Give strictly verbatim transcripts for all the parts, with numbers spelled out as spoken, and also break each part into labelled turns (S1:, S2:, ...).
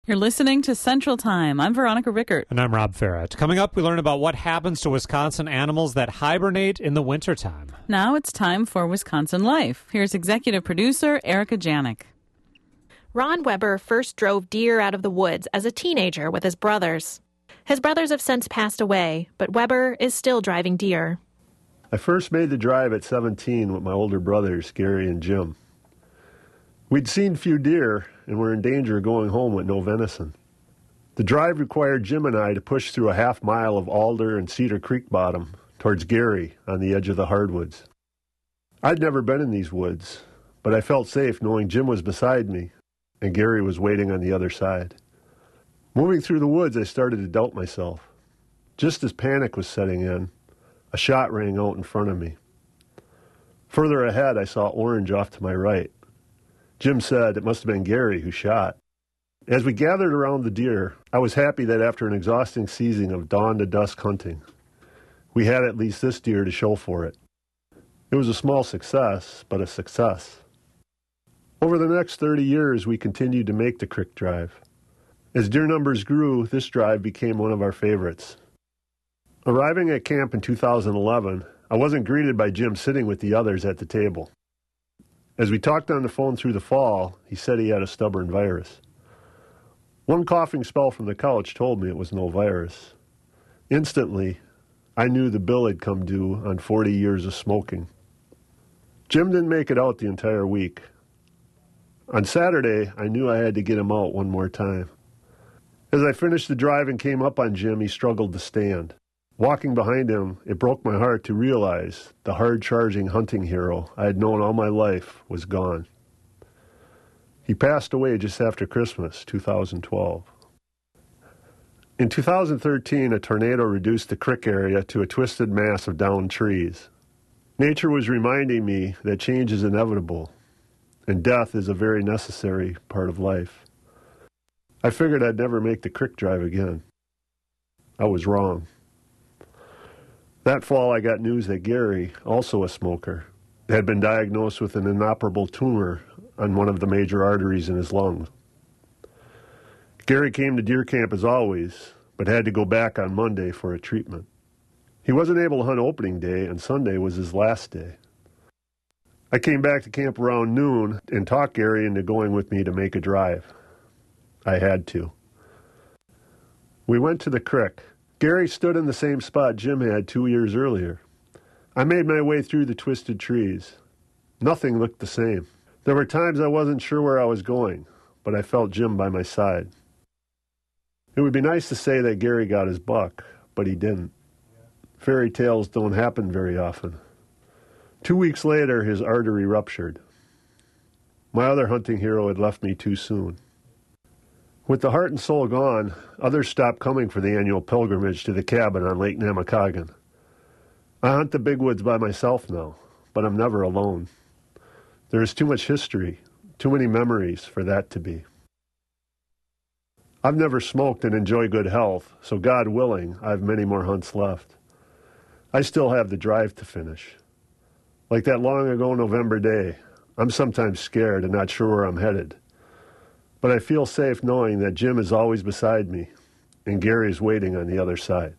S1: You're listening to Central Time. I'm Veronica Rickert.
S2: And I'm Rob Farrett. Coming up, we learn about what happens to Wisconsin animals that hibernate in the wintertime.
S1: Now it's time for Wisconsin Life. Here's executive producer Erica Janik.
S3: Ron Weber first drove deer out of the woods as a teenager with his brothers. His brothers have since passed away, but Weber is still driving deer.
S4: I first made the drive at seventeen with my older brothers, Gary and Jim. We'd seen few deer and were in danger of going home with no venison. The drive required Jim and I to push through a half mile of alder and cedar creek bottom towards Gary on the edge of the hardwoods. I'd never been in these woods, but I felt safe knowing Jim was beside me and Gary was waiting on the other side. Moving through the woods, I started to doubt myself. Just as panic was setting in, a shot rang out in front of me. Further ahead, I saw orange off to my right. Jim said it must have been Gary who shot. As we gathered around the deer, I was happy that after an exhausting season of dawn to dusk hunting, we had at least this deer to show for it. It was a small success, but a success. Over the next thirty years, we continued to make the creek drive. As deer numbers grew, this drive became one of our favorites. Arriving at camp in two thousand eleven, I wasn't greeted by Jim sitting with the others at the table. As we talked on the phone through the fall, he said he had a stubborn virus. One coughing spell from the couch told me it was no virus. Instantly, I knew the bill had come due on forty years of smoking. Jim didn't make it out the entire week. On Saturday, I knew I had to get him out one more time. As I finished the drive and came up on Jim, he struggled to stand. Walking behind him, it broke my heart to realize the hard-charging hunting hero I had known all my life was gone. He passed away just after Christmas, two thousand twelve. In two thousand thirteen, a tornado reduced the creek area to a twisted mass of downed trees. Nature was reminding me that change is inevitable, and death is a very necessary part of life. I figured I'd never make the creek drive again. I was wrong. That fall, I got news that Gary, also a smoker, had been diagnosed with an inoperable tumor on one of the major arteries in his lungs. Gary came to deer camp as always, but had to go back on Monday for a treatment. He wasn't able to hunt opening day, and Sunday was his last day. I came back to camp around noon and talked Gary into going with me to make a drive. I had to. We went to the creek. Gary stood in the same spot Jim had two years earlier. I made my way through the twisted trees. Nothing looked the same. There were times I wasn't sure where I was going, but I felt Jim by my side. It would be nice to say that Gary got his buck, but he didn't. Fairy tales don't happen very often. Two weeks later, his artery ruptured. My other hunting hero had left me too soon. With the heart and soul gone, others stopped coming for the annual pilgrimage to the cabin on Lake Namakagon. I hunt the big woods by myself now, but I'm never alone. There is too much history, too many memories for that to be. I've never smoked and enjoy good health, so God willing, I have many more hunts left. I still have the drive to finish. Like that long ago November day, I'm sometimes scared and not sure where I'm headed. But I feel safe knowing that Jim is always beside me and Gary is waiting on the other side.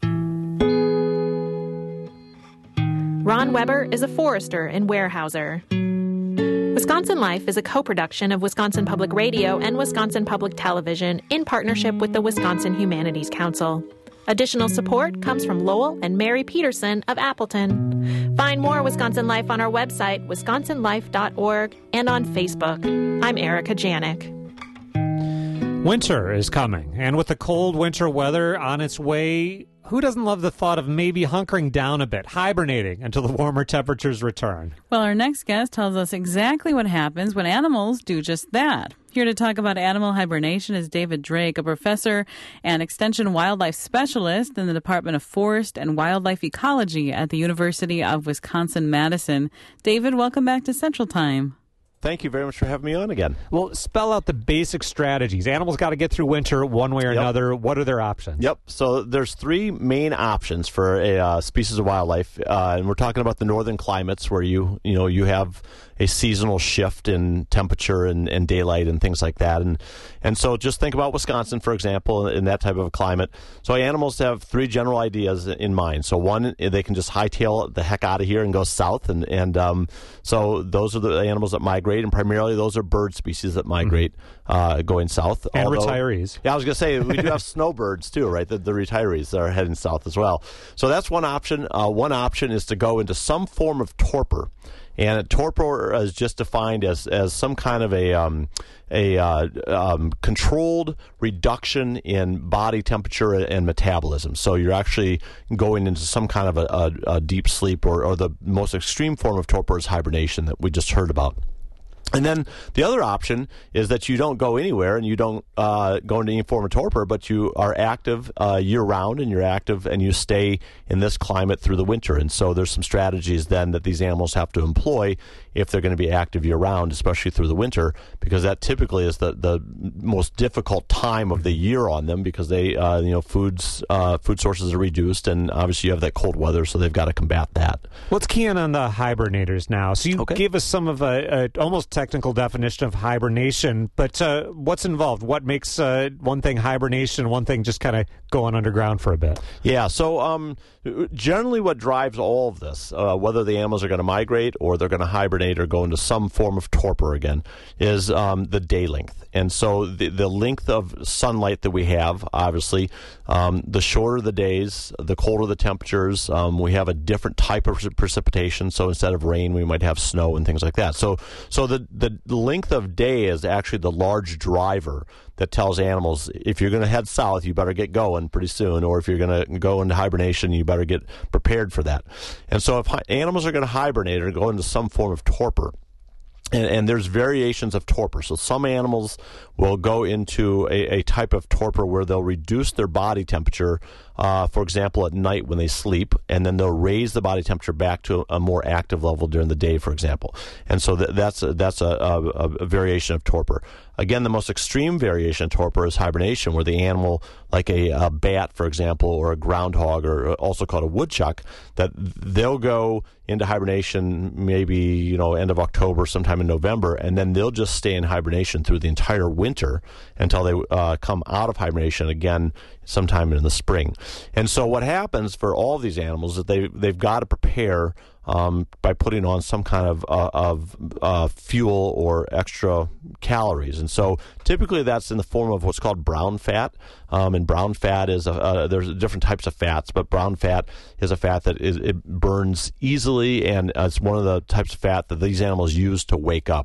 S3: Ron Weber is a forester in Weyerhaeuser. Wisconsin Life is a co-production of Wisconsin Public Radio and Wisconsin Public Television in partnership with the Wisconsin Humanities Council. Additional support comes from Lowell and Mary Peterson of Appleton. Find more Wisconsin Life on our website, wisconsin life dot org, and on Facebook. I'm Erica Janik.
S2: Winter is coming, and with the cold winter weather on its way, who doesn't love the thought of maybe hunkering down a bit, hibernating until the warmer temperatures return?
S1: Well, our next guest tells us exactly what happens when animals do just that. Here to talk about animal hibernation is David Drake, a professor and extension wildlife specialist in the Department of Forest and Wildlife Ecology at the University of Wisconsin-Madison. David, welcome back to Central Time.
S5: thank you very much for having me on again.
S2: Well, spell out the basic strategies. Animals got to get through winter one way or
S5: Yep.
S2: another. What are their options?
S5: Yep. So there's three main options for a uh, species of wildlife, uh, and we're talking about the northern climates where you you know you have a seasonal shift in temperature and, and daylight and things like that, and and so just think about Wisconsin, for example, in that type of a climate. So animals have three general ideas in mind. So one, they can just hightail the heck out of here and go south, and and um, so those are the animals that migrate, and primarily those are bird species that migrate mm-hmm. uh, going south.
S2: And
S5: Although,
S2: retirees.
S5: Yeah, I was going to say, we do have snowbirds too, right? The, the retirees that are heading south as well. So that's one option. Uh, one option is to go into some form of torpor. And a torpor is just defined as, as some kind of a um, a uh, um, controlled reduction in body temperature and metabolism. So you're actually going into some kind of a, a, a deep sleep, or, or the most extreme form of torpor is hibernation that we just heard about. And then the other option is that you don't go anywhere and you don't uh, go into any form of torpor, but you are active uh, year-round, and you're active and you stay in this climate through the winter. And so there's some strategies then that these animals have to employ if they're going to be active year-round, especially through the winter, because that typically is the, the most difficult time of the year on them, because they, uh, you know, foods, uh, food sources are reduced, and obviously you have that cold weather, so they've got to combat that.
S2: Let's key in on the hibernators now. So you
S5: Okay.
S2: gave us some of a, a almost technical definition of hibernation, but uh, what's involved? What makes uh, one thing hibernation, one thing just kind of going underground for a bit?
S5: Yeah, so um, generally what drives all of this, uh, whether the animals are going to migrate or they're going to hibernate or go into some form of torpor again, is um, the day length. And so the, the length of sunlight that we have, obviously, um, the shorter the days, the colder the temperatures. Um, we have a different type of precipitation, so instead of rain, we might have snow and things like that. So so the, the length of day is actually the large driver that tells animals, if you're going to head south, you better get going pretty soon, or if you're going to go into hibernation, you better get prepared for that. And so if hi- animals are going to hibernate or go into some form of torpor, And, and there's variations of torpor. So some animals will go into a, a type of torpor where they'll reduce their body temperature, uh, for example, at night when they sleep, and then they'll raise the body temperature back to a more active level during the day, for example. And so th- that's a, that's a, a, a variation of torpor. Again, the most extreme variation of torpor is hibernation, where the animal, like a, a bat, for example, or a groundhog, or also called a woodchuck, that they'll go into hibernation maybe, you know, end of October, sometime in November, and then they'll just stay in hibernation through the entire winter until they uh, come out of hibernation again sometime in the spring. And so what happens for all of these animals is they, they've got to prepare Um, by putting on some kind of uh, of uh, fuel or extra calories, and so typically that's in the form of what's called brown fat. Um, and brown fat is a, uh, there's different types of fats, but brown fat is a fat that is, it burns easily, and uh, it's one of the types of fat that these animals use to wake up.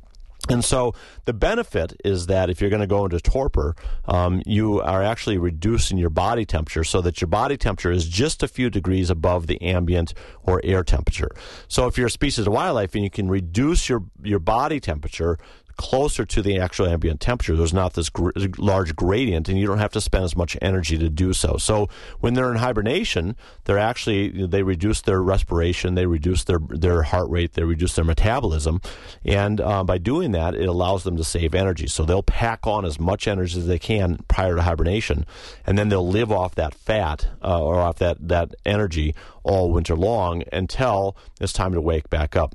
S5: And so the benefit is that if you're going to go into torpor, um, you are actually reducing your body temperature so that your body temperature is just a few degrees above the ambient or air temperature. So if you're a species of wildlife and you can reduce your, your body temperature closer to the actual ambient temperature, there's not this gr- large gradient, and you don't have to spend as much energy to do so. So when they're in hibernation, they're actually, they reduce their respiration, they reduce their, their heart rate, they reduce their metabolism, and uh, by doing that, it allows them to save energy. So they'll pack on as much energy as they can prior to hibernation, and then they'll live off that fat uh, or off that, that energy all winter long until it's time to wake back up.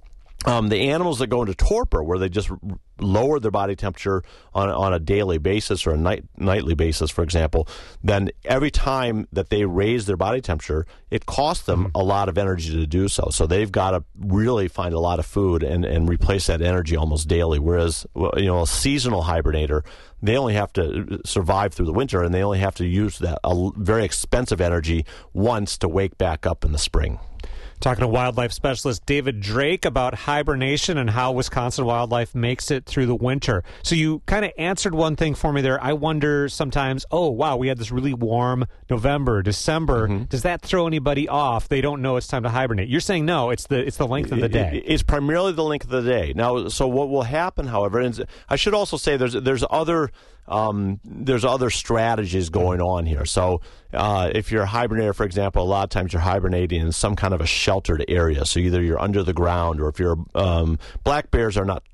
S5: Um, the animals that go into torpor, where they just r- lower their body temperature on, on a daily basis or a night, nightly basis, for example, then every time that they raise their body temperature, it costs them mm-hmm. a lot of energy to do so. So they've got to really find a lot of food and, and replace that energy almost daily. Whereas, you know, a seasonal hibernator, they only have to survive through the winter, and they only have to use that a very expensive energy once to wake back up in the spring.
S2: Talking to wildlife specialist David Drake about hibernation and how Wisconsin wildlife makes it through the winter. So you kind of answered one thing for me there. I wonder sometimes, oh, wow, we had this really warm November, December. Mm-hmm. Does that throw anybody off? They don't know it's time to hibernate. You're saying no, it's the it's the length of the day.
S5: It's primarily the length of the day. Now, so what will happen, however, and I should also say there's there's other Um, there's other strategies going on here. So uh, if you're a hibernator, for example, a lot of times you're hibernating in some kind of a sheltered area. So either you're under the ground, or if you're um, black bears are not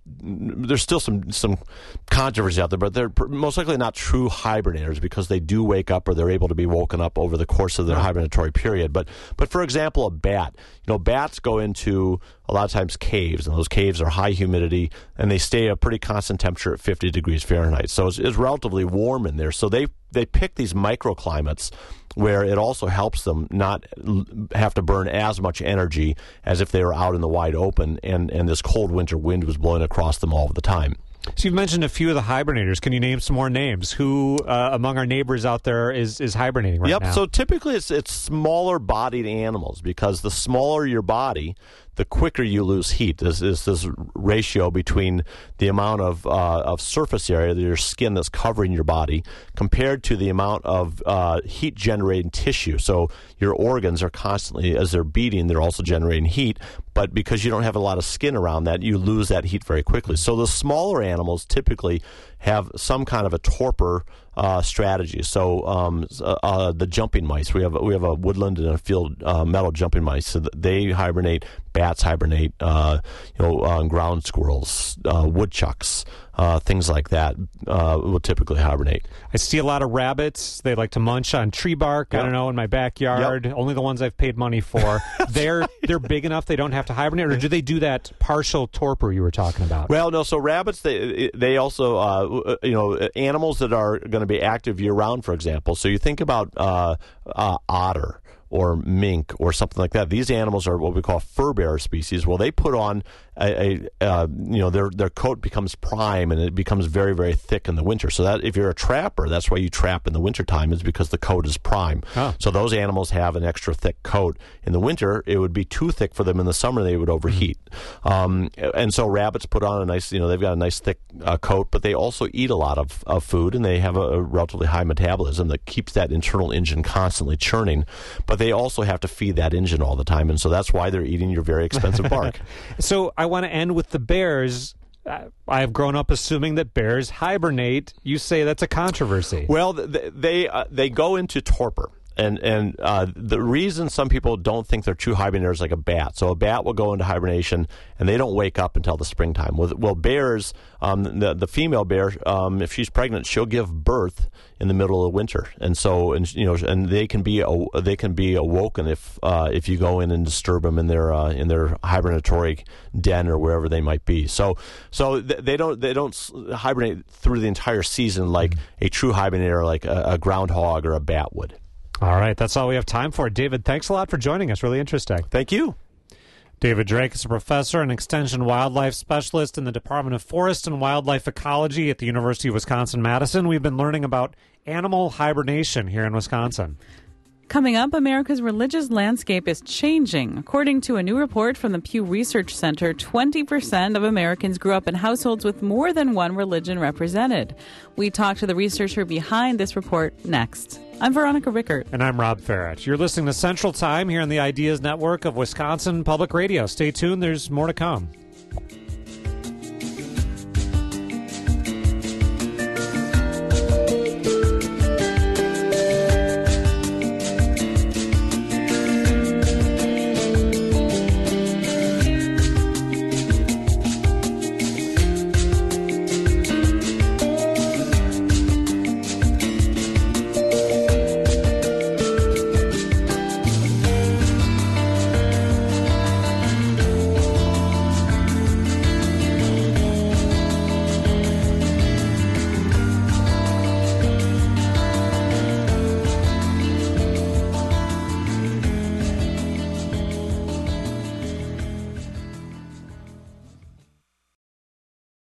S5: there's still some some controversy out there, but they're most likely not true hibernators because they do wake up or they're able to be woken up over the course of their hibernatory period. But but for example, a bat, you know, bats go into a lot of times caves, and those caves are high humidity, and they stay at a pretty constant temperature at fifty degrees Fahrenheit. So it's, it's relatively warm in there. So they they pick these microclimates where it also helps them not have to burn as much energy as if they were out in the wide open and, and this cold winter wind was blowing across them all the time.
S2: So you've mentioned a few of the hibernators. Can you name some more names? Who uh, among our neighbors out there is, is hibernating right
S5: yep,
S2: now?
S5: Yep, so typically it's, it's smaller-bodied animals because the smaller your body, the quicker you lose heat. There's, there's this ratio between the amount of uh, of surface area, your skin that's covering your body, compared to the amount of uh, heat-generating tissue. So your organs are constantly, as they're beating, they're also generating heat. But because you don't have a lot of skin around that, you lose that heat very quickly. So the smaller animals typically have some kind of a torpor uh, strategy. So um, uh, the jumping mice, we have we have a woodland and a field uh, meadow jumping mice. So they hibernate. Bats hibernate. Uh, you know, uh, ground squirrels, uh, woodchucks, uh, things like that uh, will typically hibernate.
S2: I see a lot of rabbits. They like to munch on tree bark. Yep. I don't know, in my backyard. Yep. Only the ones I've paid money for. they're right. They're big enough they don't have to hibernate, or do they do that partial torpor you were talking about?
S5: Well, no. So rabbits, they they also uh, you know animals that are going to be active year round, for example. So you think about uh, uh, otter or mink or something like that. These animals are what we call fur bearer species. Well, they put on a, a uh, you know, their their coat becomes prime and it becomes very, very thick in the winter. So that if you're a trapper, that's why you trap in the wintertime, is because the coat is prime. Huh. So those animals have an extra thick coat. In the winter, it would be too thick for them. In the summer, they would overheat. Mm-hmm. Um, and so rabbits put on a nice, you know, they've got a nice thick uh, coat, but they also eat a lot of, of food, and they have a, a relatively high metabolism that keeps that internal engine constantly churning. But they also have to feed that engine all the time, and so that's why they're eating your very expensive bark.
S2: So I want to end with the bears. I've grown up assuming that bears hibernate. You say that's a controversy.
S5: Well, they they, uh, they go into torpor. And and uh, the reason some people don't think they're true hibernators, like a bat. So a bat will go into hibernation, and they don't wake up until the springtime. Well, well bears, um, the the female bear, um, if she's pregnant, she'll give birth in the middle of the winter, and so and you know, and they can be they can be awoken if uh, if you go in and disturb them in their uh, in their hibernatory den or wherever they might be. So so they don't they don't hibernate through the entire season like a true hibernator, like a, a groundhog or a bat would.
S2: All right, that's all we have time for. David, thanks a lot for joining us. Really interesting.
S5: Thank you.
S2: David Drake is a professor and extension wildlife specialist in the Department of Forest and Wildlife Ecology at the University of Wisconsin-Madison. We've been learning about animal hibernation here in Wisconsin.
S1: Coming up, America's religious landscape is changing. According to a new report from the Pew Research Center, twenty percent of Americans grew up in households with more than one religion represented. We talk to the researcher behind this report next. I'm Veronica Rickert.
S2: And I'm Rob Farrett. You're listening to Central Time here on the Ideas Network of Wisconsin Public Radio. Stay tuned. There's more to come.